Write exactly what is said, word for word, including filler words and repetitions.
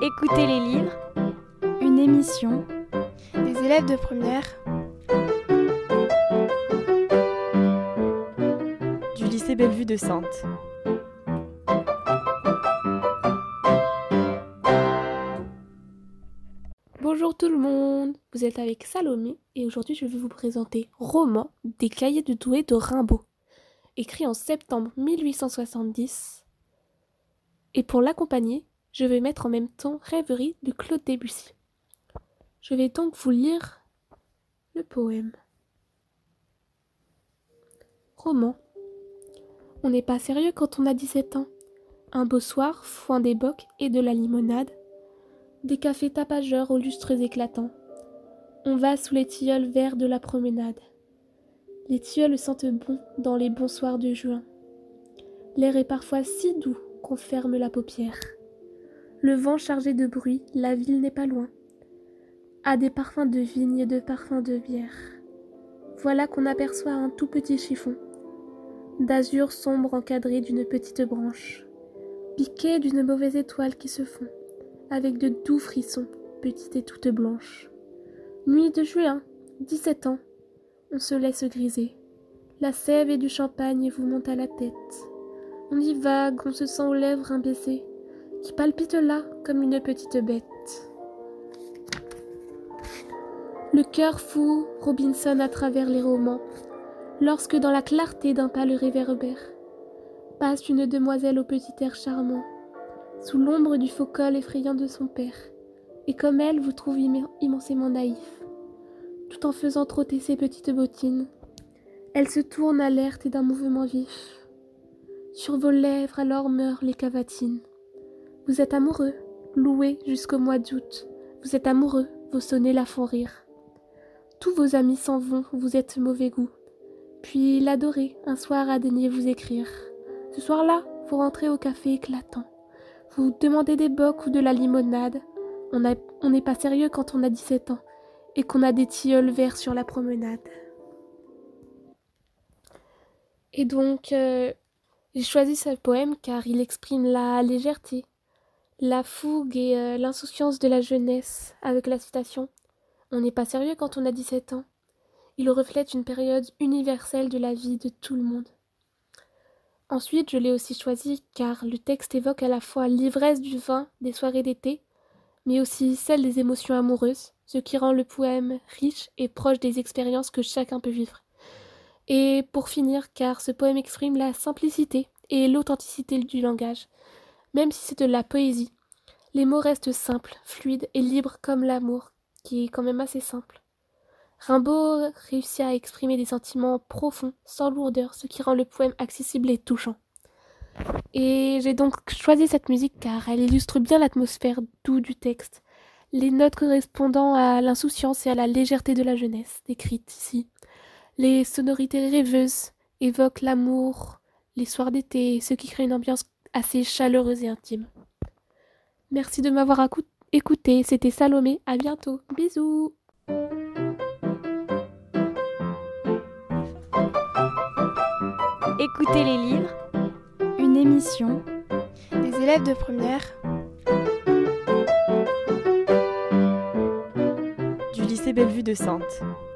Écoutez les livres, une émission des élèves de première du lycée Bellevue de Saintes. Bonjour tout le monde, vous êtes avec Salomé et aujourd'hui je vais vous présenter Roman des cahiers de Douai de Rimbaud, écrit en septembre mille huit cent soixante-dix. Et pour l'accompagner, je vais mettre en même temps Rêverie de Claude Debussy. Je vais donc vous lire le poème. Roman. On n'est pas sérieux quand on a dix-sept ans. Un beau soir, foin des bocs et de la limonade. Des cafés tapageurs aux lustres éclatants. On va sous les tilleuls verts de la promenade. Les tilleuls sentent bon dans les bons soirs de juin. L'air est parfois si doux qu'on ferme la paupière. Le vent chargé de bruit, la ville n'est pas loin. A des parfums de vigne et de parfums de bière. Voilà qu'on aperçoit un tout petit chiffon, d'azur sombre encadré d'une petite branche, piqué d'une mauvaise étoile qui se fond, avec de doux frissons, petite et toute blanche. Nuit de juin, dix-sept ans, on se laisse griser. La sève et du champagne vous monte à la tête. On y vague, on se sent aux lèvres un baiser, qui palpite là comme une petite bête. Le cœur fou Robinson à travers les romans, lorsque dans la clarté d'un pâle réverbère, passe une demoiselle au petit air charmant, sous l'ombre du faux col effrayant de son père, et comme elle vous trouve imm- immensément naïf, tout en faisant trotter ses petites bottines. Elle se tourne alerte et d'un mouvement vif. Sur vos lèvres alors meurent les cavatines. Vous êtes amoureux, loué jusqu'au mois d'août. Vous êtes amoureux, vos sonnets la font rire. Tous vos amis s'en vont, vous êtes mauvais goût. Puis l'adoré, un soir a daigné vous écrire. Ce soir-là, vous rentrez au café éclatant. Vous demandez des bocs ou de la limonade. On a- on n'est pas sérieux quand on a dix-sept ans et qu'on a des tilleuls verts sur la promenade. Et donc, euh, j'ai choisi ce poème car il exprime la légèreté, la fougue et euh, l'insouciance de la jeunesse, avec la citation « On n'est pas sérieux quand on a dix-sept ans ». Il reflète une période universelle de la vie de tout le monde. Ensuite, je l'ai aussi choisi car le texte évoque à la fois l'ivresse du vin des soirées d'été, mais aussi celle des émotions amoureuses, ce qui rend le poème riche et proche des expériences que chacun peut vivre. Et pour finir, car ce poème exprime la simplicité et l'authenticité du langage. Même si c'est de la poésie, les mots restent simples, fluides et libres comme l'amour, qui est quand même assez simple. Rimbaud réussit à exprimer des sentiments profonds, sans lourdeur, ce qui rend le poème accessible et touchant. Et j'ai donc choisi cette musique car elle illustre bien l'atmosphère douce du texte, les notes correspondant à l'insouciance et à la légèreté de la jeunesse, décrites ici. Les sonorités rêveuses évoquent l'amour, les soirs d'été, ce qui crée une ambiance assez chaleureuse et intime. Merci de m'avoir accou- écouté, c'était Salomé, à bientôt, bisous. Écoutez les livres, une émission des élèves de première du lycée Bellevue de Saintes.